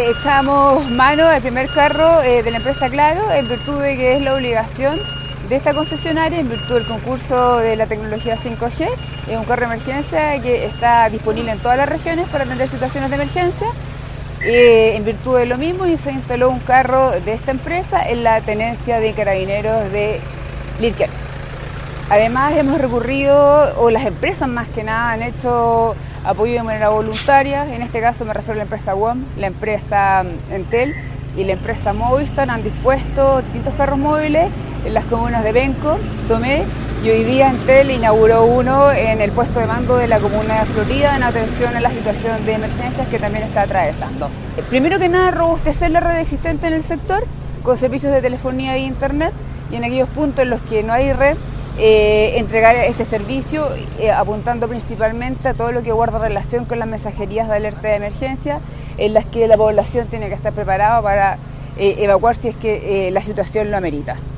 echamos mano al primer carro de la empresa Claro, en virtud de que es la obligación de esta concesionaria, en virtud del concurso de la tecnología 5G. Es un carro de emergencia que está disponible en todas las regiones para atender situaciones de emergencia. En virtud de lo mismo, y se instaló un carro de esta empresa en la tenencia de carabineros de Lirquén. Además hemos recurrido, o las empresas más que nada, han hecho apoyo de manera voluntaria. En este caso me refiero a la empresa WOM, la empresa Entel y la empresa Movistar. Han dispuesto distintos carros móviles en las comunas de Penco, Tomé, y hoy día Entel inauguró uno en el puesto de mando de la comuna de Florida en atención a la situación de emergencias que también está atravesando. Primero que nada, robustecer la red existente en el sector con servicios de telefonía e internet, y en aquellos puntos en los que no hay red, entregar este servicio apuntando principalmente a todo lo que guarda relación con las mensajerías de alerta de emergencia, en las que la población tiene que estar preparada para evacuar si es que la situación lo amerita.